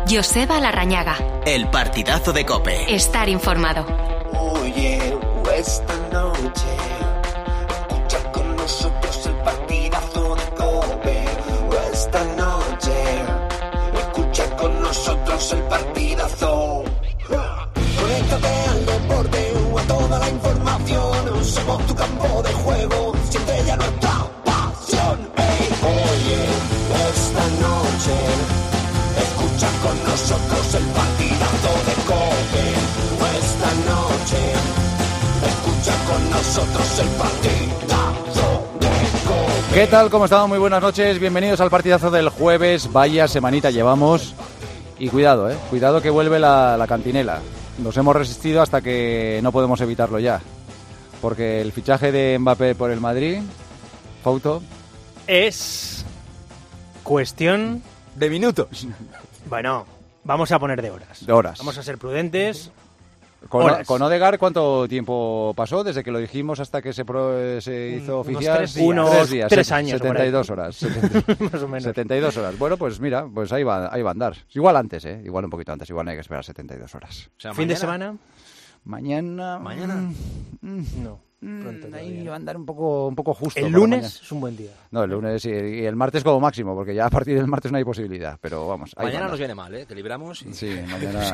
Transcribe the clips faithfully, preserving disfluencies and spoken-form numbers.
Joseba Larrañaga. El partidazo de COPE. Estar informado. Oye, esta noche escucha con nosotros el partidazo de COPE. Esta noche escucha con nosotros el partidazo. Conéctate al deporte o a toda la información. Somos tu campo de juego, siempre ya nuestra pasión. Hey, oye, esta noche escucha con nosotros el partidazo de COPE. Esta noche escucha con nosotros el partidazo de COPE. ¿Qué tal? ¿Cómo estamos? Muy buenas noches. Bienvenidos al partidazo del jueves. Vaya semanita llevamos. Y cuidado, eh. Cuidado que vuelve la, la cantinela. Nos hemos resistido hasta que no podemos evitarlo ya. Porque el fichaje de Mbappé por el Madrid, Fauto, es cuestión de minutos. Bueno, vamos a poner de horas. De horas. Vamos a ser prudentes. Con, Horas. con Odegaard, ¿cuánto tiempo pasó desde que lo dijimos hasta que se, pro, se hizo Unos oficial? tres días. Unos tres, días, tres años, setenta y dos horas. Más o menos. setenta y dos horas. Bueno, pues mira, pues ahí va, ahí va a andar. Igual antes, ¿eh? Igual un poquito antes. Igual no hay que esperar setenta y dos horas. O sea, ¿fin mañana? de semana? Mañana... ¿Mañana? Mm, no. Pronto ahí va a andar un poco, un poco justo. El lunes es un buen día. No, el lunes sí, y el martes como máximo, porque ya a partir del martes no hay posibilidad, pero vamos. Mañana nos viene mal, ¿eh? Que libramos. Y... Sí, mañana.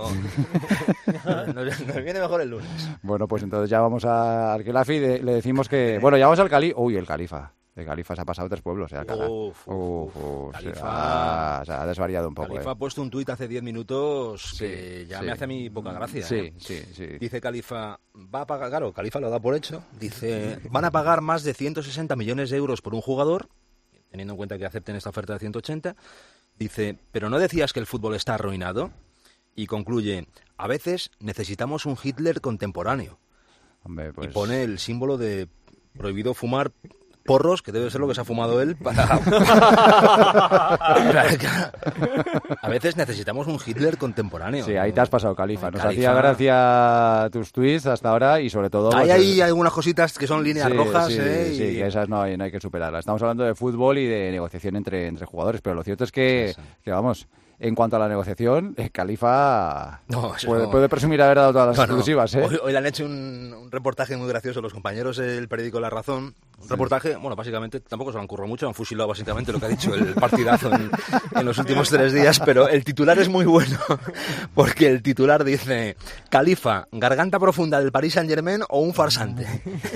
nos, nos viene mejor el lunes. Bueno, pues entonces ya vamos a Arquelafi, de, le decimos que... Bueno, ya vamos al Cali. Uy, el Califa. El Califa se ha pasado tres pueblos, ¿eh? Alcalá. Uf, uf, uf, Califa... Se ha, se ha desvariado un poco. Califa eh. ha puesto un tuit hace diez minutos que sí, ya sí. me hace a mí poca gracia. Sí, ¿eh? sí, sí. Dice Califa, va a pagar, claro, Califa lo da por hecho. Dice, van a pagar más de ciento sesenta millones de euros por un jugador, teniendo en cuenta que acepten esta oferta de ciento ochenta. Dice, pero ¿no decías que el fútbol está arruinado? Y concluye, a veces necesitamos un Hitler contemporáneo. Hombre, pues... Y pone el símbolo de prohibido fumar porros, que debe ser lo que se ha fumado él, para... A veces necesitamos un Hitler contemporáneo. Sí, ahí te has pasado, Califa. Nos Califa. hacía gracia tus tweets hasta ahora y sobre todo... Hay pues, ahí el... algunas cositas que son líneas sí, rojas, sí, ¿eh? Sí, y... que esas no hay, no hay que superarlas. Estamos hablando de fútbol y de negociación entre, entre jugadores, pero lo cierto es que, sí, sí. que vamos... En cuanto a la negociación, eh, Califa no, puede, no. puede presumir haber dado todas las no, exclusivas. ¿eh? Hoy, hoy le han hecho un, un reportaje muy gracioso los compañeros del periódico La Razón. Un sí. reportaje, bueno, básicamente tampoco se lo han currado mucho, han fusilado básicamente lo que ha dicho el partidazo en, en los últimos tres días, pero el titular es muy bueno, porque el titular dice, Califa, garganta profunda del Paris Saint-Germain o un farsante.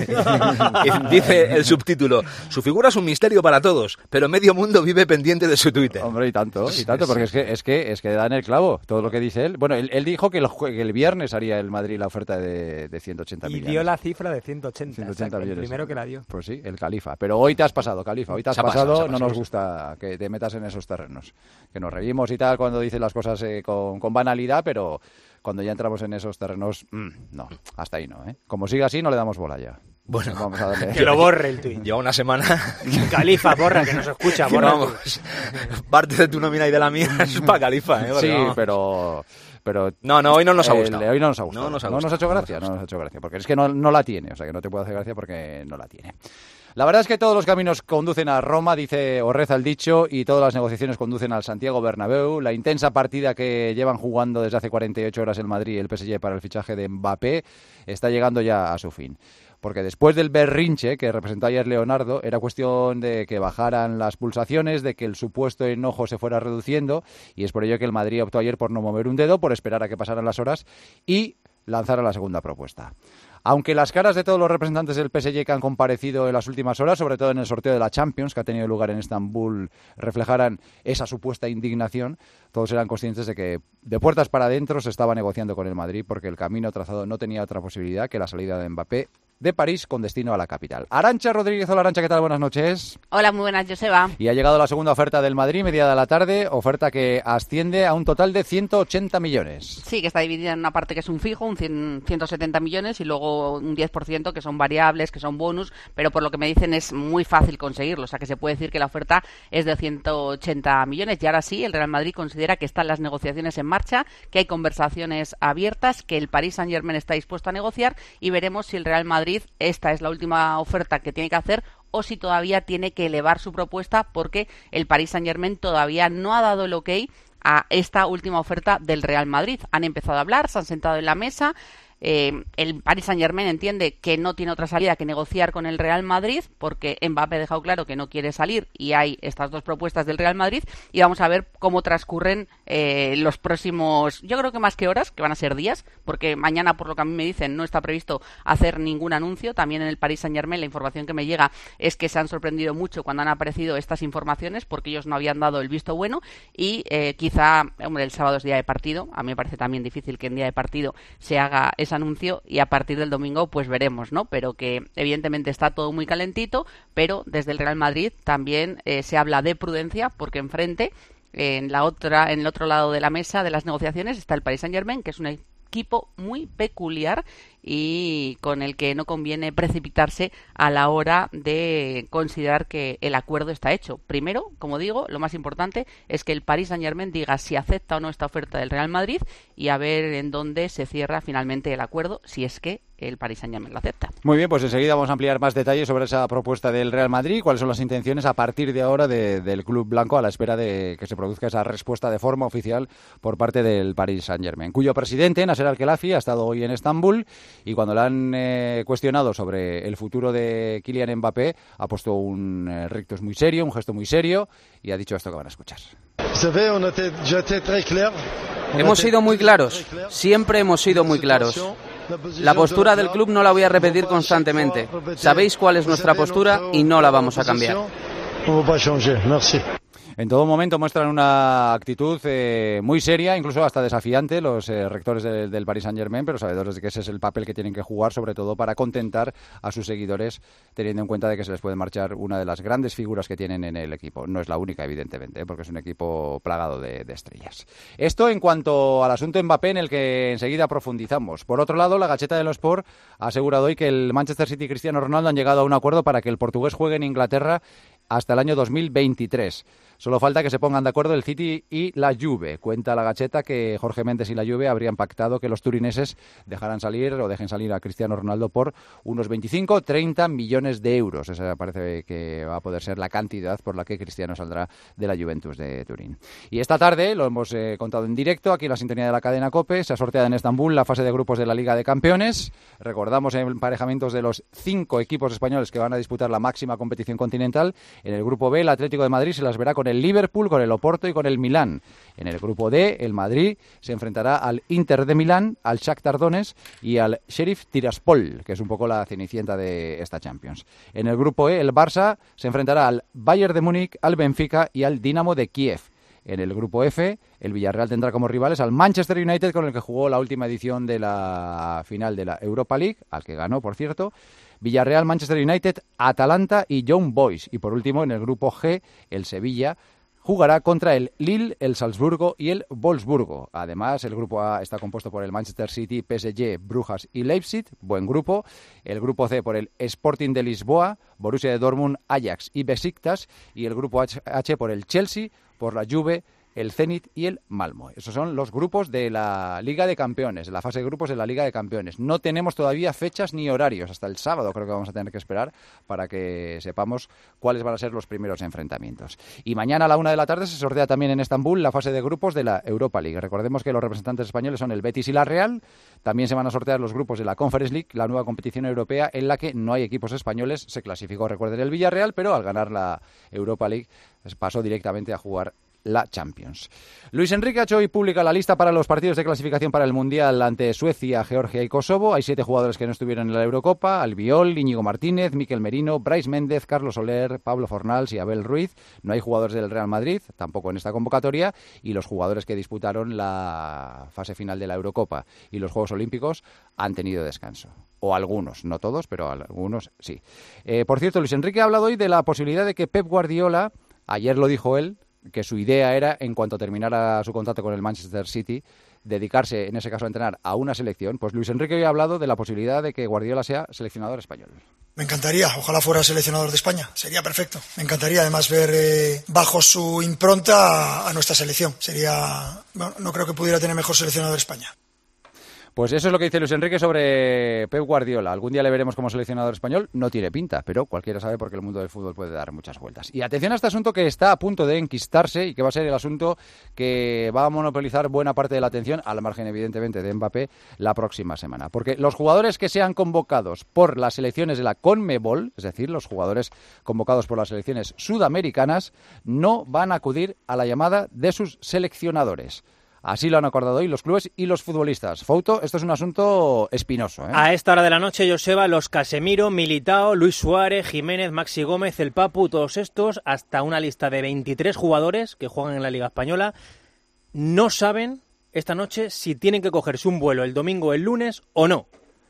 Dice el subtítulo, su figura es un misterio para todos, pero medio mundo vive pendiente de su Twitter. Hombre, y tanto, y tanto, porque es que Es que, es que dan el clavo, todo lo que dice él. Bueno, él, él dijo que el, que el viernes haría el Madrid la oferta de, de ciento ochenta y millones. Y dio la cifra de ciento ochenta, ciento ochenta o sea, millones. El primero que la dio. Pues sí, el Califa. Pero hoy te has pasado, Califa, hoy te has se pasado, pasado, no nos gusta que te metas en esos terrenos. Que nos reímos y tal cuando dices las cosas eh, con, con banalidad, pero cuando ya entramos en esos terrenos, mmm, no, hasta ahí no, ¿eh? Como siga así, no le damos bola ya. Bueno, vamos a darle. Que lo borre el tuit. Lleva una semana. Califa, borra, que nos escucha, borra. Vamos, parte de tu nómina y de la mía es para Califa, ¿eh? Sí, vamos. pero... Pero no, no, hoy no nos ha gustado. El, hoy no nos ha gustado. No nos ha, no gustado. nos ha hecho gracia, no nos ha hecho gracia, porque es que no, no la tiene, o sea que no te puede hacer gracia porque no la tiene. La verdad es que todos los caminos conducen a Roma, dice o reza el dicho, y todas las negociaciones conducen al Santiago Bernabéu. La intensa partida que llevan jugando desde hace cuarenta y ocho horas el Madrid y el P S G para el fichaje de Mbappé está llegando ya a su fin. Porque después del berrinche que representó ayer Leonardo, era cuestión de que bajaran las pulsaciones, de que el supuesto enojo se fuera reduciendo, y es por ello que el Madrid optó ayer por no mover un dedo, por esperar a que pasaran las horas y lanzar la segunda propuesta. Aunque las caras de todos los representantes del P S G que han comparecido en las últimas horas, sobre todo en el sorteo de la Champions, que ha tenido lugar en Estambul, reflejaran esa supuesta indignación, todos eran conscientes de que de puertas para adentro se estaba negociando con el Madrid, porque el camino trazado no tenía otra posibilidad que la salida de Mbappé de París con destino a la capital. Arantxa Rodríguez, hola Arantxa, ¿qué tal? Buenas noches. Hola, muy buenas, Joseba. Y ha llegado la segunda oferta del Madrid, media de la tarde, oferta que asciende a un total de ciento ochenta millones. Sí, que está dividida en una parte que es un fijo, un cien, ciento setenta millones, y luego un diez por ciento que son variables, que son bonus, pero por lo que me dicen es muy fácil conseguirlo, o sea que se puede decir que la oferta es de ciento ochenta millones, y ahora sí, el Real Madrid considera que están las negociaciones en marcha, que hay conversaciones abiertas, que el Paris Saint-Germain está dispuesto a negociar, y veremos si el Real Madrid, esta es la última oferta que tiene que hacer, o si todavía tiene que elevar su propuesta, porque el Paris Saint-Germain todavía no ha dado el ok a esta última oferta del Real Madrid. Han empezado a hablar, se han sentado en la mesa. Eh, el Paris Saint-Germain entiende que no tiene otra salida que negociar con el Real Madrid, porque Mbappé ha dejado claro que no quiere salir y hay estas dos propuestas del Real Madrid, y vamos a ver cómo transcurren eh, los próximos, yo creo que más que horas, que van a ser días, porque mañana, por lo que a mí me dicen, no está previsto hacer ningún anuncio. También en el Paris Saint-Germain la información que me llega es que se han sorprendido mucho cuando han aparecido estas informaciones, porque ellos no habían dado el visto bueno, y eh, quizá, hombre, el sábado es día de partido, a mí me parece también difícil que en día de partido se haga esa anuncio, y a partir del domingo pues veremos, ¿no? Pero que evidentemente está todo muy calentito, pero desde el Real Madrid también eh, se habla de prudencia, porque enfrente, en la otra, en el otro lado de la mesa de las negociaciones, está el Paris Saint-Germain, que es un equipo muy peculiar y con el que no conviene precipitarse a la hora de considerar que el acuerdo está hecho. Primero, como digo, lo más importante es que el Paris Saint-Germain diga si acepta o no esta oferta del Real Madrid, y a ver en dónde se cierra finalmente el acuerdo, si es que el Paris Saint-Germain lo acepta. Muy bien, pues enseguida vamos a ampliar más detalles sobre esa propuesta del Real Madrid, cuáles son las intenciones a partir de ahora de, del Club Blanco, a la espera de que se produzca esa respuesta de forma oficial por parte del Paris Saint-Germain, cuyo presidente, Nasser Al-Khelaifi, ha estado hoy en Estambul, y cuando le han eh, cuestionado sobre el futuro de Kylian Mbappé, ha puesto un eh, rictus muy serio, un gesto muy serio, y ha dicho esto que van a escuchar. Hemos sido muy claros, siempre hemos sido muy claros. La postura del club no la voy a repetir constantemente. Sabéis cuál es nuestra postura y no la vamos a cambiar. En todo momento muestran una actitud eh, muy seria, incluso hasta desafiante, los eh, rectores de, del Paris Saint-Germain, pero sabedores de que ese es el papel que tienen que jugar, sobre todo para contentar a sus seguidores, teniendo en cuenta de que se les puede marchar una de las grandes figuras que tienen en el equipo. No es la única, evidentemente, ¿eh? porque es un equipo plagado de, de estrellas. Esto en cuanto al asunto Mbappé, en el que enseguida profundizamos. Por otro lado, la Gaceta dello Sport ha asegurado hoy que el Manchester City y Cristiano Ronaldo han llegado a un acuerdo para que el portugués juegue en Inglaterra hasta el año dos mil veintitrés. Solo falta que se pongan de acuerdo el City y la Juve. Cuenta la Gaceta que Jorge Méndez y la Juve habrían pactado que los turineses dejaran salir o dejen salir a Cristiano Ronaldo por unos veinticinco a treinta millones de euros. Esa parece que va a poder ser la cantidad por la que Cristiano saldrá de la Juventus de Turín. Y esta tarde, lo hemos eh, contado en directo, aquí en la sintonía de la cadena COPE, se ha sorteado en Estambul la fase de grupos de la Liga de Campeones. Recordamos emparejamientos de los cinco equipos españoles que van a disputar la máxima competición continental. En el grupo B, el Atlético de Madrid se las verá con el Liverpool, con el Oporto y con el Milán. En el grupo D, el Madrid se enfrentará al Inter de Milán, al Shakhtar Donetsk y al Sheriff Tiraspol, que es un poco la cenicienta de esta Champions. En el grupo E, el Barça se enfrentará al Bayern de Múnich, al Benfica y al Dinamo de Kiev. En el grupo F, el Villarreal tendrá como rivales al Manchester United, con el que jugó la última edición de la final de la Europa League, al que ganó, por cierto. Villarreal, Manchester United, Atalanta y Young Boys. Y por último, en el grupo G, el Sevilla jugará contra el Lille, el Salzburgo y el Wolfsburgo. Además, el grupo A está compuesto por el Manchester City, P S G, Brujas y Leipzig. Buen grupo. El grupo C por el Sporting de Lisboa, Borussia de Dortmund, Ajax y Besiktas. Y el grupo H por el Chelsea, por la Juve, el Zenit y el Malmo. Esos son los grupos de la Liga de Campeones, de la fase de grupos de la Liga de Campeones. No tenemos todavía fechas ni horarios. Hasta el sábado creo que vamos a tener que esperar para que sepamos cuáles van a ser los primeros enfrentamientos. Y mañana a la una de la tarde se sortea también en Estambul la fase de grupos de la Europa League. Recordemos que los representantes españoles son el Betis y la Real. También se van a sortear los grupos de la Conference League, la nueva competición europea en la que no hay equipos españoles. Se clasificó, recuerden, el Villarreal, pero al ganar la Europa League pasó directamente a jugar la Champions. Luis Enrique ha hecho hoy pública la lista para los partidos de clasificación para el Mundial ante Suecia, Georgia y Kosovo. Hay siete jugadores que no estuvieron en la Eurocopa: Albiol, Íñigo Martínez, Miquel Merino, Brais Méndez, Carlos Soler, Pablo Fornals y Abel Ruiz. No hay jugadores del Real Madrid, tampoco en esta convocatoria, y los jugadores que disputaron la fase final de la Eurocopa y los Juegos Olímpicos han tenido descanso. O algunos, no todos, pero algunos sí. Eh, por cierto, Luis Enrique ha hablado hoy de la posibilidad de que Pep Guardiola, ayer lo dijo él, que su idea era, en cuanto terminara su contrato con el Manchester City, dedicarse, en ese caso, a entrenar a una selección. Pues Luis Enrique hoy ha hablado de la posibilidad de que Guardiola sea seleccionador español. Me encantaría, ojalá fuera seleccionador de España, sería perfecto. Me encantaría además ver eh, bajo su impronta a, a nuestra selección. Sería, bueno, no creo que pudiera tener mejor seleccionador de España. Pues eso es lo que dice Luis Enrique sobre Pep Guardiola. Algún día le veremos como seleccionador español. No tiene pinta, pero cualquiera sabe porque el mundo del fútbol puede dar muchas vueltas. Y atención a este asunto que está a punto de enquistarse y que va a ser el asunto que va a monopolizar buena parte de la atención, al margen evidentemente de Mbappé, la próxima semana. Porque los jugadores que sean convocados por las selecciones de la CONMEBOL, es decir, los jugadores convocados por las selecciones sudamericanas, no van a acudir a la llamada de sus seleccionadores. Así lo han acordado hoy los clubes y los futbolistas. Fouto, esto es un asunto espinoso, ¿eh? A esta hora de la noche, Joseba, los Casemiro, Militao, Luis Suárez, Jiménez, Maxi Gómez, el Papu, todos estos, hasta una lista de veintitrés jugadores que juegan en la Liga Española, no saben esta noche si tienen que cogerse un vuelo el domingo o el lunes o no.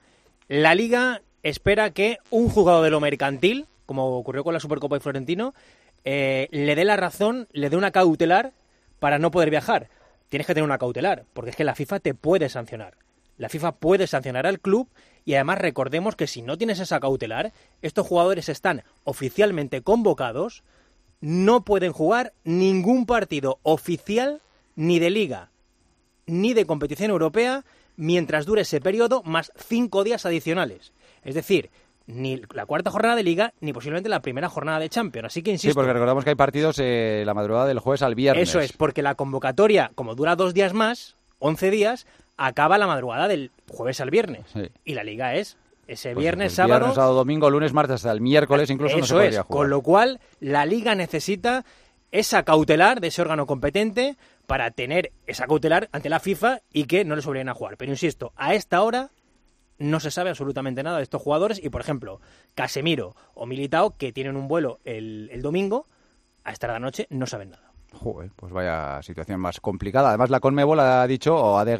La Liga espera que un jugador de lo mercantil, como ocurrió con la Supercopa de Florentino, eh, le dé la razón, le dé una cautelar para no poder viajar. Tienes que tener una cautelar, porque es que la FIFA te puede sancionar. La FIFA puede sancionar al club y además recordemos que si no tienes esa cautelar, estos jugadores están oficialmente convocados, no pueden jugar ningún partido oficial ni de liga ni de competición europea mientras dure ese periodo más cinco días adicionales. Es decir, ni la cuarta jornada de Liga, ni posiblemente la primera jornada de Champions. Así que insisto. Sí, porque recordamos que hay partidos eh, la madrugada del jueves al viernes. Eso es, porque la convocatoria, como dura dos días más, once días, acaba la madrugada del jueves al viernes. Sí. Y la Liga es ese Pues viernes, el sábado... Viernes, sábado, domingo, lunes, martes, hasta el miércoles incluso no se Eso podría es, jugar. con lo cual la Liga necesita esa cautelar de ese órgano competente para tener esa cautelar ante la FIFA y que no les obliguen a jugar. Pero insisto, a esta hora no se sabe absolutamente nada de estos jugadores y, por ejemplo, Casemiro o Militao, que tienen un vuelo el, el domingo, a esta hora de la noche no saben nada. Joder, pues vaya situación más complicada. Además, la CONMEBOL ha dicho o ha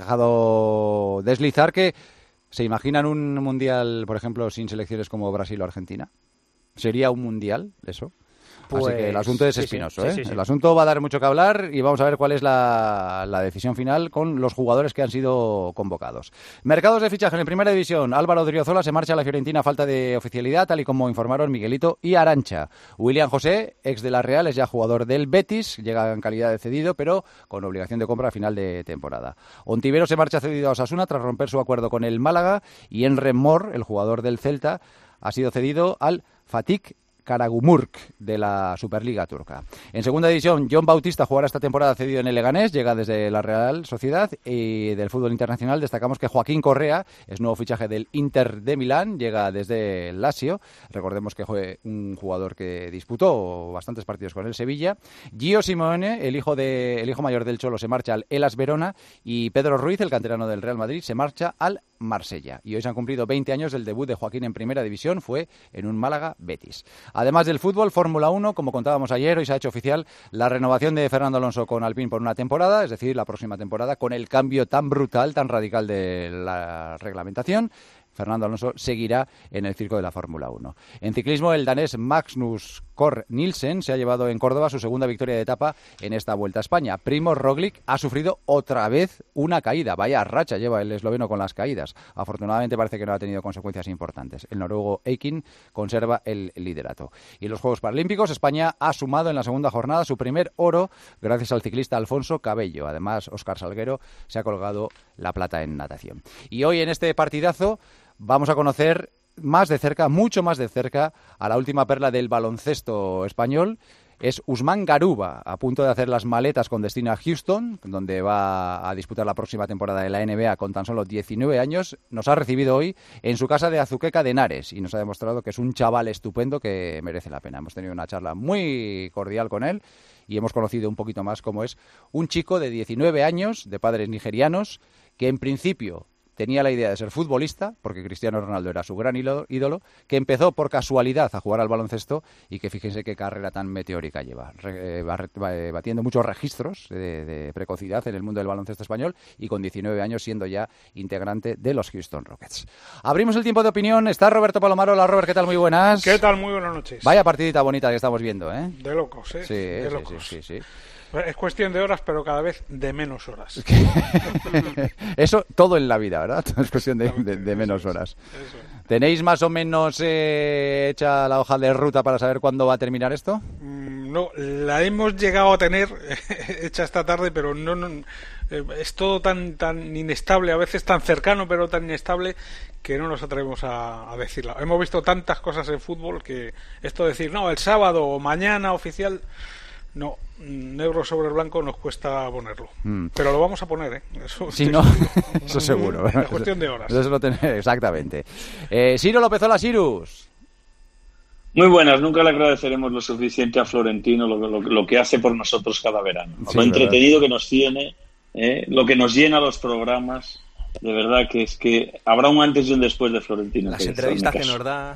dejado deslizar que se imaginan un mundial, por ejemplo, sin selecciones como Brasil o Argentina. ¿Sería un mundial eso? Pues, así que el asunto es sí, espinoso, sí, ¿eh? sí, sí, sí. El asunto va a dar mucho que hablar y vamos a ver cuál es la, la decisión final con los jugadores que han sido convocados. Mercados de fichaje en primera división. Álvaro Odriozola se marcha a la Fiorentina a falta de oficialidad, tal y como informaron Miguelito y Arantxa. William José, ex de la Real, es ya jugador del Betis, llega en calidad de cedido, pero con obligación de compra a final de temporada. Ontivero se marcha cedido a Osasuna tras romper su acuerdo con el Málaga y Emre Mor, el jugador del Celta, ha sido cedido al Fatih Karagümrük de la Superliga turca. En segunda división, John Bautista jugará esta temporada cedido en el Leganés, llega desde la Real Sociedad, y del fútbol internacional destacamos que Joaquín Correa es nuevo fichaje del Inter de Milán, llega desde el Lazio, recordemos que fue un jugador que disputó bastantes partidos con el Sevilla. Gio Simeone, el hijo, de, el hijo mayor del Cholo, se marcha al Hellas Verona y Pedro Ruiz, el canterano del Real Madrid, se marcha al Marsella. Y hoy se han cumplido veinte años del debut de Joaquín en primera división, fue en un Málaga Betis. Además del fútbol, Fórmula uno, como contábamos ayer, hoy se ha hecho oficial la renovación de Fernando Alonso con Alpine por una temporada, es decir, la próxima temporada, con el cambio tan brutal, tan radical de la reglamentación. Fernando Alonso seguirá en el circo de la Fórmula uno. En ciclismo, el danés Magnus Cort Nielsen se ha llevado en Córdoba su segunda victoria de etapa en esta Vuelta a España. Primoz Roglic ha sufrido otra vez una caída. Vaya racha lleva el esloveno con las caídas. Afortunadamente parece que no ha tenido consecuencias importantes. El noruego Eikin conserva el liderato. Y en los Juegos Paralímpicos, España ha sumado en la segunda jornada su primer oro gracias al ciclista Alfonso Cabello. Además, Óscar Salguero se ha colgado la plata en natación. Y hoy en este partidazo vamos a conocer más de cerca, mucho más de cerca, a la última perla del baloncesto español. Es Usman Garuba, a punto de hacer las maletas con destino a Houston, donde va a disputar la próxima temporada de la N B A con tan solo diecinueve años. Nos ha recibido hoy en su casa de Azuqueca de Henares y nos ha demostrado que es un chaval estupendo que merece la pena. Hemos tenido una charla muy cordial con él y hemos conocido un poquito más cómo es un chico de diecinueve años, de padres nigerianos, que en principio tenía la idea de ser futbolista, porque Cristiano Ronaldo era su gran ídolo, que empezó por casualidad a jugar al baloncesto y que fíjense qué carrera tan meteórica lleva, Re, eh, batiendo muchos registros de, de precocidad en el mundo del baloncesto español y con diecinueve años siendo ya integrante de los Houston Rockets. Abrimos el tiempo de opinión, está Roberto Palomaro. Hola Robert, ¿qué tal? Muy buenas. ¿Qué tal? Muy buenas noches. Vaya partidita bonita que estamos viendo, ¿eh? De locos, ¿eh? Sí, de sí, locos. sí, sí, sí. Es cuestión de horas, pero cada vez de menos horas. Eso todo en la vida, ¿verdad? Es cuestión de, de, de menos horas. Eso es. ¿Tenéis más o menos eh, hecha la hoja de ruta para saber cuándo va a terminar esto? Mm, no la hemos llegado a tener hecha esta tarde, pero no, no eh, es todo tan tan inestable, a veces tan cercano, pero tan inestable que no nos atrevemos a, a decirla. Hemos visto tantas cosas en fútbol que esto de decir, no, el sábado o mañana oficial, no, negro sobre blanco nos cuesta ponerlo. Mm. Pero lo vamos a poner, ¿eh? Eso, sí, no, eso seguro. Es cuestión de horas. Eso lo ten... Exactamente. Eh, Ciro Lopezola, Sirus. Muy buenas, nunca le agradeceremos lo suficiente a Florentino lo, lo, lo que hace por nosotros cada verano. Sí, lo entretenido que nos tiene, eh, lo que nos llena los programas. De verdad que es que habrá un antes y un después de Florentino. Las entrevistas que nos da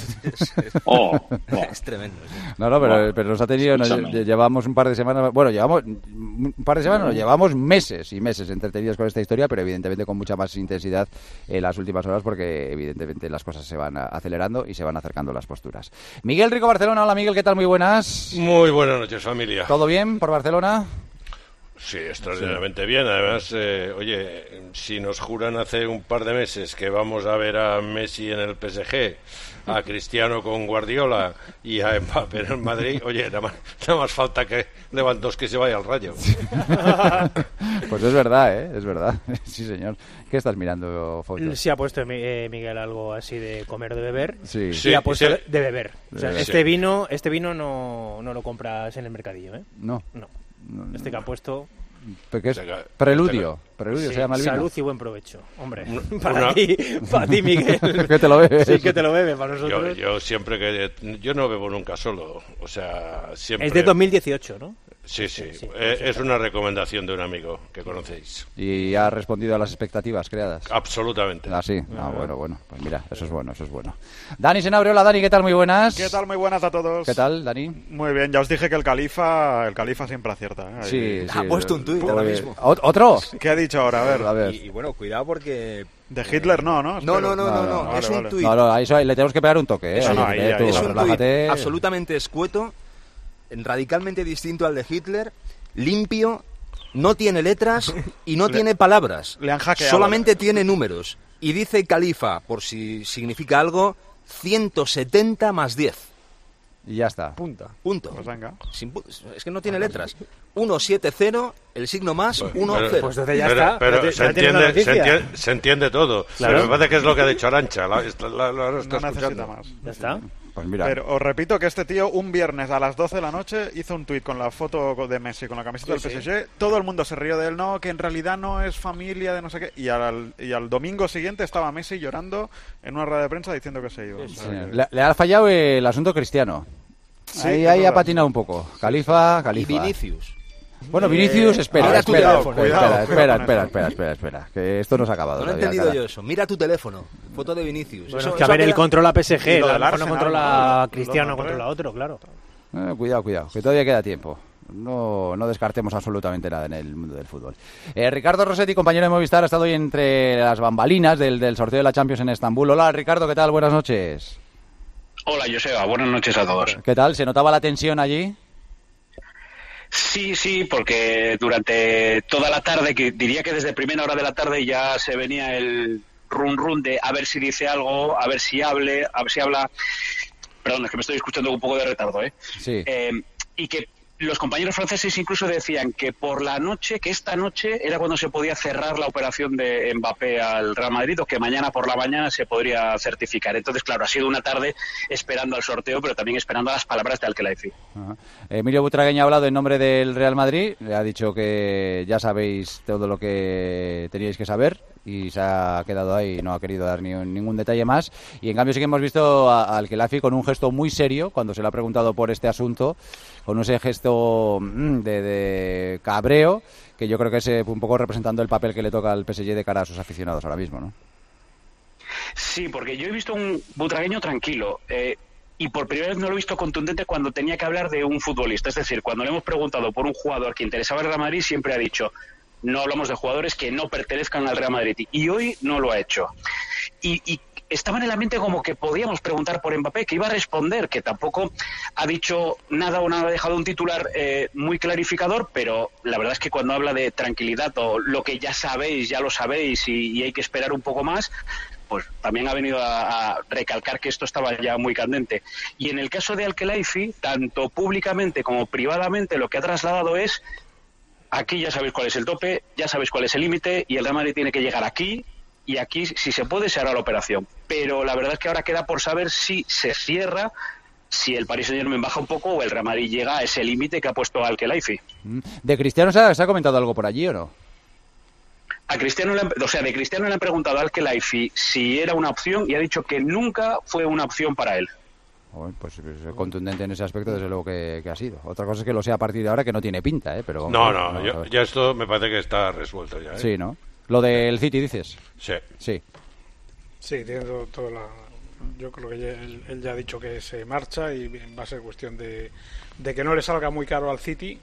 oh, oh. es tremendo. Sí. No, no, pero, pero nos ha tenido, nos llevamos un par de semanas, bueno, llevamos un par de semanas, no, llevamos meses y meses entretenidos con esta historia, pero evidentemente con mucha más intensidad en las últimas horas porque evidentemente las cosas se van acelerando y se van acercando las posturas. Miguel Rico, Barcelona. Hola Miguel, ¿qué tal? Muy buenas. Muy buenas noches, familia. ¿Todo bien por Barcelona? Sí, extraordinariamente sí. bien. Además, eh, oye, si nos juran hace un par de meses que vamos a ver a Messi en el P S G, a Cristiano con Guardiola y a Mbappé en el Madrid, oye, nada más, nada más falta que Lewandowski se vaya al Rayo. Pues es verdad, ¿eh? Es verdad. Sí, señor. ¿Qué estás mirando, Fausto? Sí ha puesto eh, Miguel algo así de comer o de beber. Sí. Sí, ha puesto sí. de beber. O sea, de este sí. vino, este vino no, no lo compras en el mercadillo, ¿eh? No. No. Este que ha puesto... ¿Qué es? Preludio. Preludio sí, se llama el vino. Salud y buen provecho. Hombre, una, para ti, para ti, Miguel. Que te lo bebes. Sí, que te lo bebe, para nosotros. Yo, yo siempre que... Yo no bebo nunca solo. O sea, siempre... Es de dos mil dieciocho, ¿no? Sí, sí. sí, sí eh, es una recomendación de un amigo que conocéis. ¿Y ha respondido a las expectativas creadas? Absolutamente. Ah, sí. Ah, bueno, bueno. Pues mira, eso es bueno, eso es bueno. Dani Senabre, hola Dani, ¿qué tal? Muy buenas. ¿Qué tal? Muy buenas a todos. ¿Qué tal, Dani? Muy bien, ya os dije que el Califa, el Califa siempre acierta. ¿eh? Sí, Ahí... sí. Ha puesto un tuit ahora mismo. ¿Otro? ¿Qué ha dicho ahora? A ver. A ver. Y, y bueno, cuidado porque... De Hitler no, ¿no? No, no, no, no, no, no. Vale, es un vale. tuit. No, no, ahí, ahí le tenemos que pegar un toque, ¿eh? Eso no, ahí, ahí, eh, ahí, tú, es un relájate. tuit absolutamente escueto, radicalmente distinto al de Hitler, limpio, no tiene letras y no le, tiene palabras. Le han hackeado. Solamente tiene números. Y dice Califa, por si significa algo, ciento setenta más diez. Y ya está. Punta. Punto. Pues venga. Sin pu es que no tiene letras. ciento setenta, el signo más, uno cero. Pues entonces ya pero, está. Pero ya se, entiende, se, entiende, se entiende todo. Claro. Pero me parece que es lo que ha dicho Arantxa. La, la, la, la No está necesita escuchando. más. Ya está. Pues mira. Pero os repito que este tío un viernes a las doce de la noche hizo un tuit con la foto de Messi con la camiseta Sí, del sí. P S G. Todo el mundo se rió de él, no, que en realidad no es familia de no sé qué. Y al, y al domingo siguiente estaba Messi llorando en una rueda de prensa diciendo que se iba. Sí, O sea, que- le, le ha fallado el asunto Cristiano. Sí, ahí es ahí ha verdad. patinado un poco. Califa, Califa. Y Vinicius. Bueno, Vinicius, espera, Ahora espera, tu espera, teléfono, espera, cuidado, espera, cuidado espera, con espera, espera, espera, que esto no se ha acabado. No lo he todavía, entendido cara. yo eso. Mira tu teléfono. Foto de Vinicius. Bueno, Eso- es que a eso ver, queda- él controla P S G, Y lo a del lo mejor no Arsenal, controla ¿no? a Cristiano, Lo del controla a otro, claro. Eh, cuidado, cuidado, que todavía queda tiempo. No, no descartemos absolutamente nada en el mundo del fútbol. Eh, Ricardo Rossetti, compañero de Movistar, ha estado hoy entre las bambalinas del, del sorteo de la Champions en Estambul. Hola, Ricardo, ¿qué tal? Buenas noches. Hola, Joseba, buenas noches a todos. ¿Qué tal? ¿Se notaba la tensión allí? Sí, sí, porque durante toda la tarde, que diría que desde primera hora de la tarde ya se venía el run run de a ver si dice algo, a ver si hable, a ver si habla. Perdón, es que me estoy escuchando con un poco de retardo, ¿eh? Sí. Eh, y que los compañeros franceses incluso decían que por la noche, que esta noche era cuando se podía cerrar la operación de Mbappé al Real Madrid, o que mañana por la mañana se podría certificar. Entonces, claro, ha sido una tarde esperando al sorteo, pero también esperando a las palabras de Al-Khelaifi. Ajá. Emilio Butragueño ha hablado en nombre del Real Madrid, le ha dicho que ya sabéis todo lo que teníais que saber y se ha quedado ahí, no ha querido dar ni un, ningún detalle más. Y en cambio sí que hemos visto a, a Al-Khelaifi con un gesto muy serio cuando se le ha preguntado por este asunto, con ese gesto mm, de, de cabreo, que yo creo que es eh, un poco representando el papel que le toca al P S G de cara a sus aficionados ahora mismo, ¿no? Sí, porque yo he visto un butragueño tranquilo. Eh, y por primera vez no lo he visto contundente cuando tenía que hablar de un futbolista. Es decir, cuando le hemos preguntado por un jugador que interesaba al Real Madrid, siempre ha dicho: no hablamos de jugadores que no pertenezcan al Real Madrid. Y hoy no lo ha hecho. Y, y estaba en el ambiente como que podíamos preguntar por Mbappé, que iba a responder, que tampoco ha dicho nada o nada, ha dejado un titular eh, muy clarificador, pero la verdad es que cuando habla de tranquilidad o lo que ya sabéis, ya lo sabéis y, y hay que esperar un poco más, pues también ha venido a, a recalcar que esto estaba ya muy candente. Y en el caso de Al-Khelaifi, tanto públicamente como privadamente, lo que ha trasladado es: aquí ya sabéis cuál es el tope, ya sabéis cuál es el límite, y el Real Madrid tiene que llegar aquí, y aquí, si se puede, se hará la operación. Pero la verdad es que ahora queda por saber si se cierra, si el Paris Saint-Germain baja un poco o el Real Madrid llega a ese límite que ha puesto Al-Khelaifi. ¿De Cristiano se ha, se ha comentado algo por allí o no? A Cristiano, le han, o sea, de Cristiano le han preguntado a Al-Khelaifi si era una opción y ha dicho que nunca fue una opción para él. Bueno, pues es contundente en ese aspecto, desde luego que, que ha sido. Otra cosa es que lo sea a partir de ahora, que no tiene pinta, ¿eh? Pero vamos, no, no, no, yo, ya esto me parece que está resuelto ya, ¿eh? Sí, ¿no? Lo del City, dices. Sí. Sí. Sí, tiene todo, todo la... Yo creo que ya, él, él ya ha dicho que se marcha y va a ser cuestión de, de que no le salga muy caro al City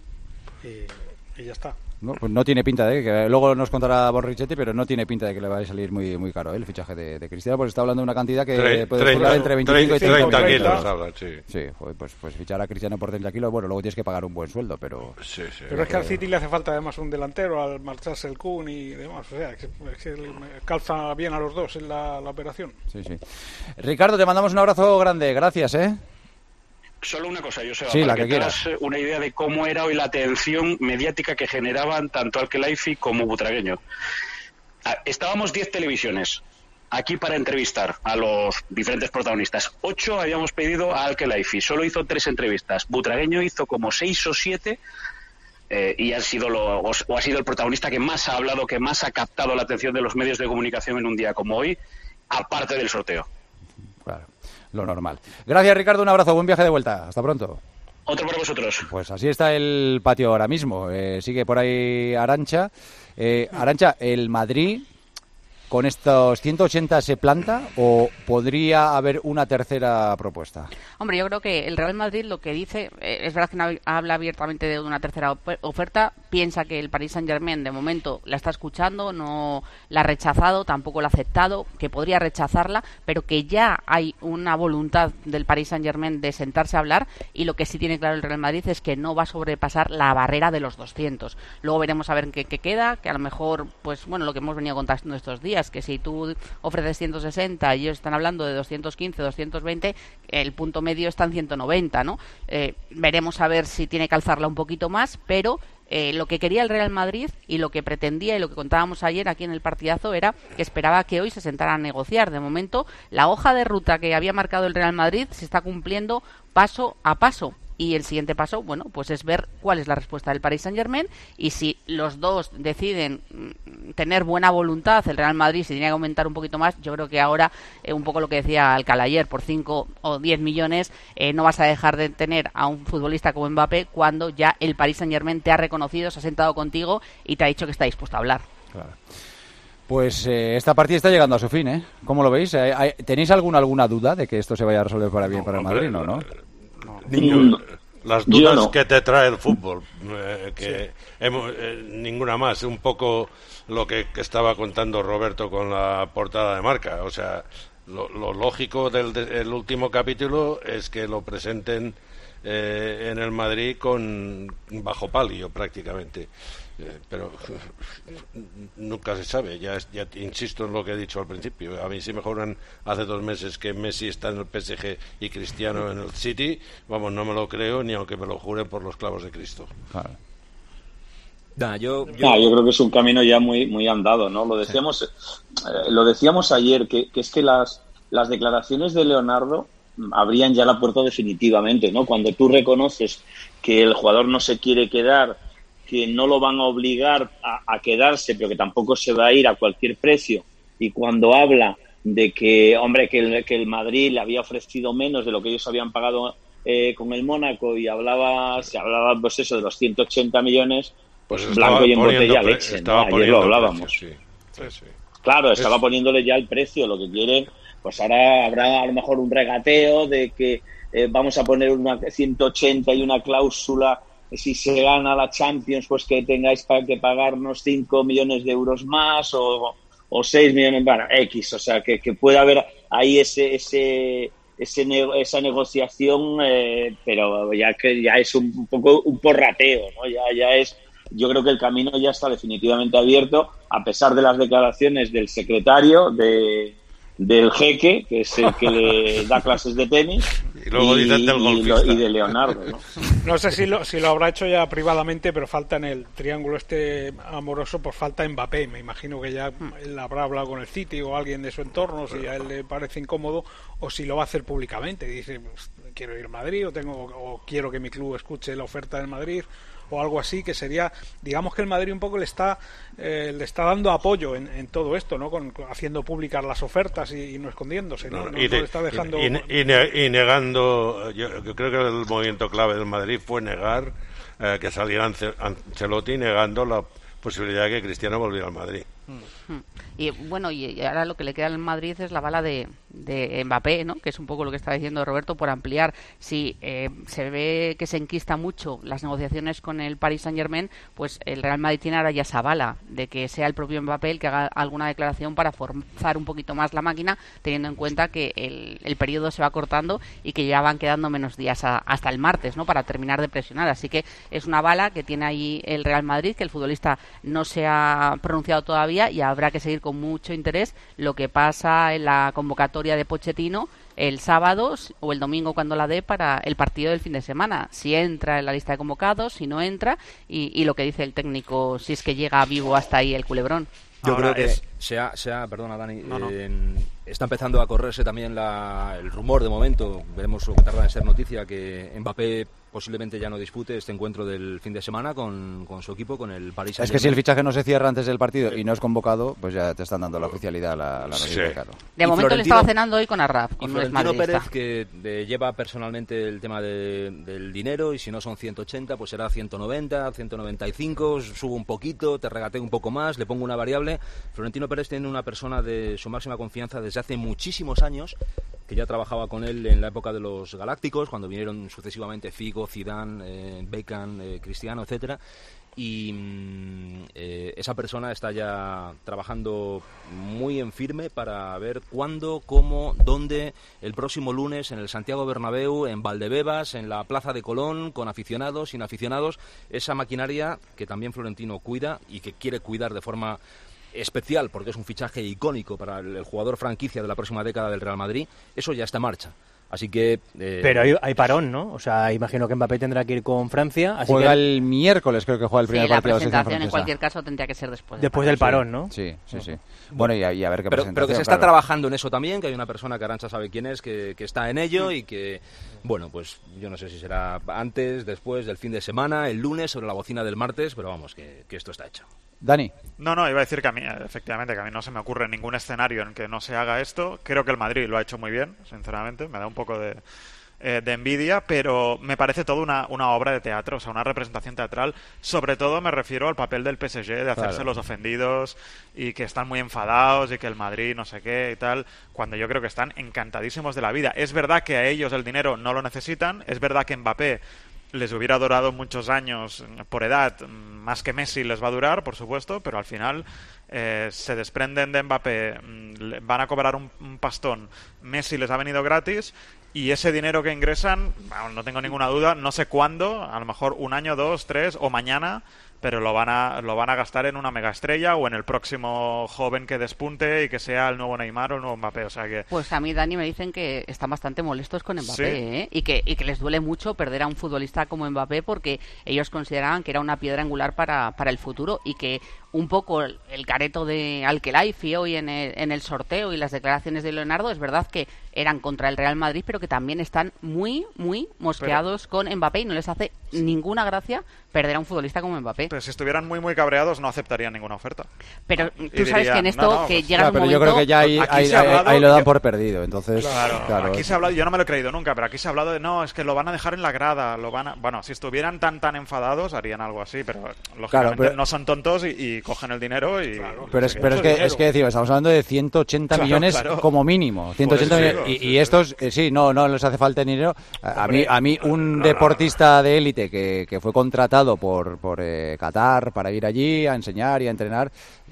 y, y ya está. No, pues no tiene pinta de que luego nos contará Borrichetti, pero no tiene pinta de que le vaya a salir muy muy caro, ¿eh? El fichaje de, de Cristiano, pues está hablando de una cantidad que Tre- puede treinta, oscilar entre veinticinco y treinta kilos. Habla, sí, sí pues, pues fichar a Cristiano por treinta kilos, bueno, luego tienes que pagar un buen sueldo, pero... Sí, sí, pero es que al City le hace falta además un delantero al marcharse el Kun y demás, o sea, es que, es que calza bien a los dos en la, la operación. Sí, sí. Ricardo, te mandamos un abrazo grande, gracias, ¿eh? Solo una cosa, Joseba, sí, para la que, que te hagas una idea de cómo era hoy la atención mediática que generaban tanto Al-Khelaifi como Butragueño. Estábamos diez televisiones aquí para entrevistar a los diferentes protagonistas. Ocho habíamos pedido a Al-Khelaifi, solo hizo tres entrevistas. Butragueño hizo como seis o siete eh, y ha sido lo, o, o ha sido el protagonista que más ha hablado, que más ha captado la atención de los medios de comunicación en un día como hoy, aparte del sorteo. Claro. Lo normal. Gracias, Ricardo, un abrazo, buen viaje de vuelta. Hasta pronto. Otro para vosotros. Pues así está el patio ahora mismo. Eh, sigue por ahí Arantxa. Eh, Arantxa, ¿el Madrid con estos ciento ochenta se planta o podría haber una tercera propuesta? Hombre, yo creo que el Real Madrid lo que dice, eh, es verdad que no habla abiertamente de una tercera op- oferta, piensa que el Paris Saint-Germain de momento la está escuchando, no la ha rechazado, tampoco la ha aceptado, que podría rechazarla, pero que ya hay una voluntad del Paris Saint-Germain de sentarse a hablar, y lo que sí tiene claro el Real Madrid es que no va a sobrepasar la barrera de los doscientos. Luego veremos a ver qué, qué queda, que a lo mejor, pues bueno, lo que hemos venido contando estos días, que si tú ofreces ciento sesenta y ellos están hablando de doscientos quince, doscientos veinte, el punto medio está en ciento noventa, ¿no? Eh, veremos a ver si tiene que alzarla un poquito más, pero eh, lo que quería el Real Madrid y lo que pretendía y lo que contábamos ayer aquí en el partidazo era que esperaba que hoy se sentara a negociar. De momento, la hoja de ruta que había marcado el Real Madrid se está cumpliendo paso a paso. Y el siguiente paso, bueno, pues es ver cuál es la respuesta del Paris Saint-Germain, y si los dos deciden tener buena voluntad, el Real Madrid, si tiene que aumentar un poquito más, yo creo que ahora, eh, un poco lo que decía Alcalá ayer, por cinco o diez millones, eh, no vas a dejar de tener a un futbolista como Mbappé cuando ya el Paris Saint-Germain te ha reconocido, se ha sentado contigo y te ha dicho que está dispuesto a hablar. Claro. Pues eh, esta partida está llegando a su fin, ¿eh? ¿Cómo lo veis? Eh, ¿Tenéis alguna alguna duda de que esto se vaya a resolver para bien no, para el Madrid? No, ¿no? Niño, las dudas no. que te trae el fútbol, eh, que sí. hemos, eh, ninguna más, un poco lo que, que estaba contando Roberto con la portada de Marca, o sea, lo, lo lógico del de, el último capítulo es que lo presenten eh, en el Madrid con bajo palio prácticamente. Eh, pero nunca se sabe, ya, ya insisto en lo que he dicho al principio. A mí si me juran hace dos meses que Messi está en el P S G y Cristiano en el City, vamos, no me lo creo ni aunque me lo juren por los clavos de Cristo. Claro. Nah, yo, yo... Nah, yo creo que es un camino ya muy muy andado, ¿no? Lo decíamos sí. eh, lo decíamos ayer, que, que es que las, las declaraciones de Leonardo abrían ya la puerta definitivamente, ¿no? Cuando tú reconoces que el jugador no se quiere quedar, que no lo van a obligar a, a quedarse, pero que tampoco se va a ir a cualquier precio, y cuando habla de que, hombre, que el, que el Madrid le había ofrecido menos de lo que ellos habían pagado eh, con el Mónaco, y hablaba, se hablaba, pues eso, de los ciento ochenta millones, pues, pues blanco y en botella pre- leche, ¿no? Ayer lo hablábamos. Precio, sí. Sí, sí. Claro, estaba es... poniéndole ya el precio, lo que quieren, pues ahora habrá a lo mejor un regateo de que eh, vamos a poner una ciento ochenta y una cláusula, si se gana la Champions, pues que tengáis para que pagarnos cinco millones de euros más o, o seis millones, bueno, X, o sea, que, que pueda haber ahí ese ese, ese ne- esa negociación, eh, pero ya que ya es un, un poco un porrateo, ¿no? Ya, ya es, yo creo que el camino ya está definitivamente abierto, a pesar de las declaraciones del secretario de, del jeque, que es el que le da clases de tenis, y luego dicen del golfista. Y, y de Leonardo, ¿no? No sé si lo, si lo habrá hecho ya privadamente, pero falta en el triángulo este amoroso, pues falta Mbappé. Me imagino que ya él habrá hablado con el City o alguien de su entorno, si a él le parece incómodo, o si lo va a hacer públicamente. Dice, pues, quiero ir a Madrid, o tengo o quiero que mi club escuche la oferta del Madrid, o algo así, que sería, digamos que el Madrid un poco le está eh, le está dando apoyo en, en todo esto, ¿no? Con, con, haciendo públicas las ofertas y, y no escondiéndose, ¿no? No, y, de, no le está dejando... y, y, y, ne, y negando, yo, yo creo que el movimiento clave del Madrid fue negar eh, que saliera Ancelotti, negando la posibilidad de que Cristiano volviera al Madrid. Y bueno, y ahora lo que le queda al Madrid es la bala de, de Mbappé, ¿no? Que es un poco lo que está diciendo Roberto, por ampliar. Si eh, se ve que se enquista mucho las negociaciones con el Paris Saint-Germain, pues el Real Madrid tiene ahora ya esa bala de que sea el propio Mbappé el que haga alguna declaración para forzar un poquito más la máquina, teniendo en cuenta que el, el periodo se va cortando y que ya van quedando menos días a, hasta el martes, ¿no? Para terminar de presionar. Así que es una bala que tiene ahí el Real Madrid, que el futbolista no se ha pronunciado todavía y habrá que seguir con mucho interés lo que pasa en la convocatoria de Pochettino el sábado o el domingo cuando la dé para el partido del fin de semana, si entra en la lista de convocados, si no entra y, y lo que dice el técnico, si es que llega vivo hasta ahí el culebrón. Yo Ahora creo que es... se ha, se ha, perdona Dani, no, no. Eh, está empezando a correrse también la, el rumor de momento, veremos lo que tarda en ser noticia, que Mbappé posiblemente ya no dispute este encuentro del fin de semana con, con su equipo, con el Paris Saint-Germain. Es que si el fichaje no se cierra antes del partido y no es convocado, pues ya te están dando la oficialidad a la, la noticia, Sí. claro. De momento le estaba cenando hoy con Arraf, Y con un Florentino exmadridista. Pérez, que de, lleva personalmente el tema de, del dinero, y si no son ciento ochenta, pues será ciento noventa, ciento noventa y cinco, subo un poquito, te regateo un poco más, le pongo una variable. Florentino Pérez tiene una persona de su máxima confianza desde hace muchísimos años, que ya trabajaba con él en la época de los Galácticos, cuando vinieron sucesivamente Figo, Zidane, eh, Beckham, eh, Cristiano, etcétera. Y eh, esa persona está ya trabajando muy en firme para ver cuándo, cómo, dónde, el próximo lunes en el Santiago Bernabéu, en Valdebebas, en la Plaza de Colón, con aficionados, sin aficionados, esa maquinaria que también Florentino cuida y que quiere cuidar de forma especial, porque es un fichaje icónico para el, el jugador franquicia de la próxima década del Real Madrid. Eso ya está en marcha. Así que... Eh... Pero hay, hay parón, ¿no? O sea, imagino que Mbappé tendrá que ir con Francia. Así juega que... el miércoles, creo que juega el primer Sí, la partido de la selección presentación en francesa. cualquier caso tendría que ser después. Después del parón, ¿no? Sí, sí, sí. Bueno, y a, y a ver qué pero, presentación. pero que se está claro. trabajando en eso también, que hay una persona que Arantxa sabe quién es, que, que está en ello y que, bueno, pues yo no sé si será antes, después del fin de semana, el lunes, sobre la bocina del martes, pero vamos, que, que esto está hecho. Dani. No, no, iba a decir que a mí, efectivamente, que a mí no se me ocurre ningún escenario en que no se haga esto. Creo que el Madrid lo ha hecho muy bien, sinceramente, me da un poco de... Eh, de envidia, pero me parece todo una, una obra de teatro, o sea, una representación teatral. Sobre todo me refiero al papel del P S G, de hacerse Claro. los ofendidos y que están muy enfadados y que el Madrid no sé qué y tal, cuando yo creo que están encantadísimos de la vida. Es verdad que a ellos el dinero no lo necesitan, es verdad que Mbappé les hubiera durado muchos años por edad, más que Messi les va a durar, por supuesto, pero al final eh, se desprenden de Mbappé, mm, van a cobrar un, un pastón, Messi les ha venido gratis, y ese dinero que ingresan, bueno, no tengo ninguna duda, no sé cuándo, a lo mejor un año, dos, tres o mañana, pero lo van a lo van a gastar en una megaestrella o en el próximo joven que despunte y que sea el nuevo Neymar o el nuevo Mbappé, o sea que... Pues a mí, Dani, me dicen que están bastante molestos con Mbappé, Sí. ¿eh? y, que, y que les duele mucho perder a un futbolista como Mbappé porque ellos consideraban que era una piedra angular para, para el futuro y que un poco el, el careto de Al-Khelaifi hoy en el, en el sorteo y las declaraciones de Leonardo, es verdad que eran contra el Real Madrid, pero que también están muy, muy mosqueados con Mbappé y no les hace ninguna gracia perder a un futbolista como Mbappé. Pero si estuvieran muy, muy cabreados no aceptarían ninguna oferta. Pero Y tú sabes dirían, que en esto, no, no, que pues- llega Claro, un pero momento... yo creo que ya ahí, Aquí ahí- se ha ahí- hablado ahí lo dan que- por perdido, entonces... Claro, claro. aquí se ha hablado, yo no me lo he creído nunca, pero aquí se ha hablado de no, es que lo van a dejar en la grada, lo van a... Bueno, si estuvieran tan tan enfadados harían algo así, pero lógicamente Claro, pero- no son tontos y, y cogen el dinero y... Pero es, pero es que, es que decimos, estamos hablando de ciento ochenta Claro, millones claro. como mínimo. ciento ochenta Por eso millones. digo, Y, sí, y estos, eh, sí, no, no les hace falta dinero. A, a mí, a mí un deportista de élite que, que fue contratado por, por eh, Qatar para ir allí a enseñar y a entrenar,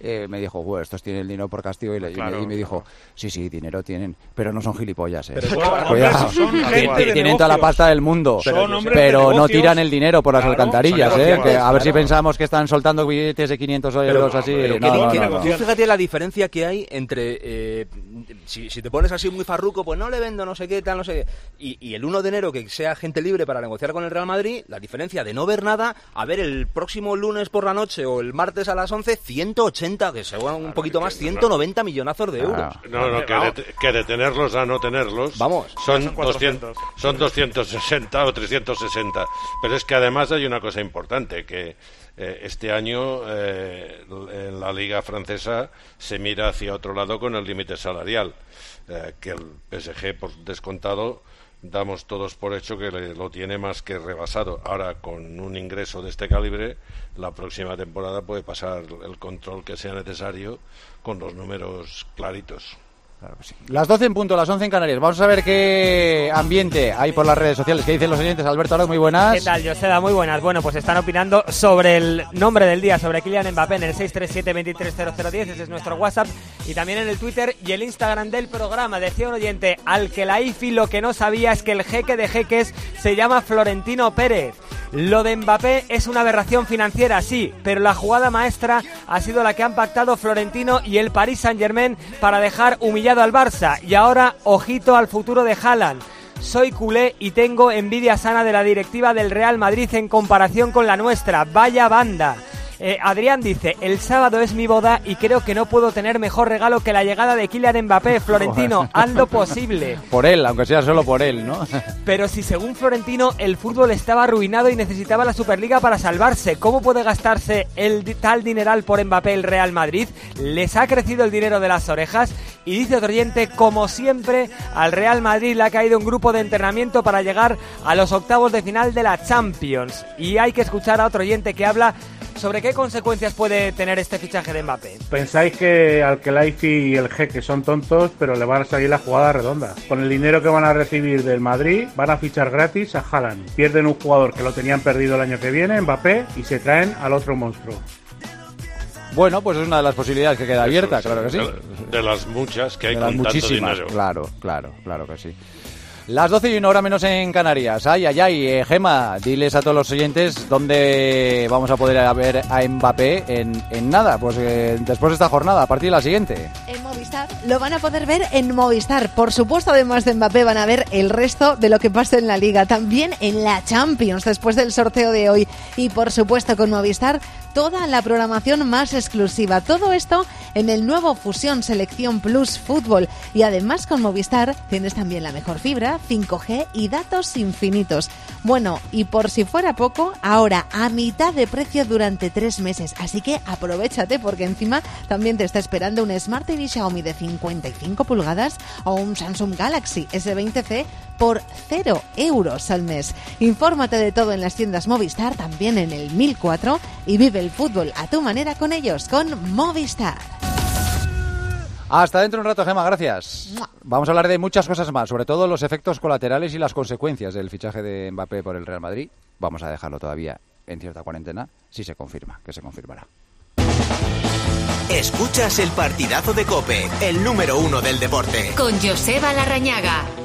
eh, me dijo, bueno, estos tienen el dinero por castigo, y, le, Claro, y me, y me dijo, sí, sí, dinero tienen, pero no son gilipollas, ¿eh? Pero Cuidado. hombres, son gente de Tienen toda la negocios. pasta del mundo, Son pero, hombres de pero no negocios. tiran el dinero por las Claro, alcantarillas, son ¿eh? negocios, Que a ver si claro. pensamos que están soltando billetes de quinientos euros así. Pero no, que- no, que- no, no. tú fíjate la diferencia que hay entre eh, si, si te pones así muy farruco, pues no le vendo no sé qué, tal, no sé qué, y, y el uno de enero que sea gente libre para negociar con el Real Madrid, la diferencia de no ver nada a ver el próximo lunes por la noche o el martes a las once, ciento ochenta, que se van un poquito más, ciento noventa millonazos de euros. No, no, que de, que de tenerlos a no tenerlos Vamos, son, son doscientos, son doscientos sesenta o trescientos sesenta. Pero es que además hay una cosa importante, que eh, este año eh, en la Liga Francesa se mira hacia otro lado con el límite salarial, eh, que el P S G, por descontado, damos todos por hecho que le- lo tiene más que rebasado. Ahora, con un ingreso de este calibre, la próxima temporada puede pasar el control que sea necesario con los números claritos. Claro que sí. Las doce en punto, las once en Canarias. Vamos a ver qué ambiente hay por las redes sociales. ¿Qué dicen los oyentes? Alberto Arroz, muy buenas. ¿Qué tal, Joseda? Muy buenas. Bueno, pues están opinando sobre el nombre del día, sobre Kylian Mbappé, en el seis tres siete, dos tres cero cero uno cero. Ese es nuestro WhatsApp. Y también en el Twitter y el Instagram del programa. Decía un oyente, al que la I F I lo que no sabía es que el jeque de jeques se llama Florentino Pérez. Lo de Mbappé es una aberración financiera, sí, pero la jugada maestra ha sido la que han pactado Florentino y el Paris Saint-Germain para dejar humillado al Barça. Y ahora, ojito al futuro de Haaland. Soy culé y tengo envidia sana de la directiva del Real Madrid en comparación con la nuestra. Vaya banda. Eh, Adrián dice, el sábado es mi boda y creo que no puedo tener mejor regalo que la llegada de Kylian Mbappé. Florentino, haz lo posible. Por él, aunque sea solo por él, ¿no? Pero si según Florentino el fútbol estaba arruinado y necesitaba la Superliga para salvarse, ¿cómo puede gastarse el di- tal dineral por Mbappé el Real Madrid? ¿Les ha crecido el dinero de las orejas? Y dice otro oyente, como siempre, al Real Madrid le ha caído un grupo de entrenamiento para llegar a los octavos de final de la Champions. Y hay que escuchar a otro oyente que habla sobre qué consecuencias puede tener este fichaje de Mbappé. Pensáis que Alkelaifi y el Jeque son tontos, pero le van a salir la jugada redonda. Con el dinero que van a recibir del Madrid, van a fichar gratis a Haaland. Pierden un jugador que lo tenían perdido el año que viene, Mbappé, y se traen al otro monstruo. Bueno, pues es una de las posibilidades que queda abierta, Eso, claro que sí. De, de las muchas que hay De las con tanto muchísimas, dinero. claro, claro, claro que sí. Las doce y una hora menos en Canarias. Ay, ay, ay, eh, Gema, diles a todos los oyentes dónde vamos a poder ver a Mbappé en, en nada, pues eh, después de esta jornada, a partir de la siguiente. En Movistar lo van a poder ver en Movistar. Por supuesto, además de Mbappé, van a ver el resto de lo que pasa en la Liga. También en la Champions, después del sorteo de hoy. Y por supuesto, con Movistar, toda la programación más exclusiva. Todo esto en el nuevo Fusión Selección Plus Fútbol. Y además, con Movistar tienes también la mejor fibra, cinco G y datos infinitos. Bueno, y por si fuera poco, ahora a mitad de precio durante tres meses. Así que aprovéchate, porque encima también te está esperando un Smart T V Xiaomi de cincuenta y cinco pulgadas o un Samsung Galaxy ese veinte ce por cero euros al mes. Infórmate de todo en las tiendas Movistar, también en el mil cuatro, y vive el fútbol a tu manera con ellos, con Movistar. Hasta dentro de un rato, Gema, gracias. Vamos a hablar de muchas cosas más, sobre todo los efectos colaterales y las consecuencias del fichaje de Mbappé por el Real Madrid. Vamos a dejarlo todavía en cierta cuarentena, si se confirma, que se confirmará. Escuchas el partidazo de COPE, el número uno del deporte. Con Joseba Larrañaga.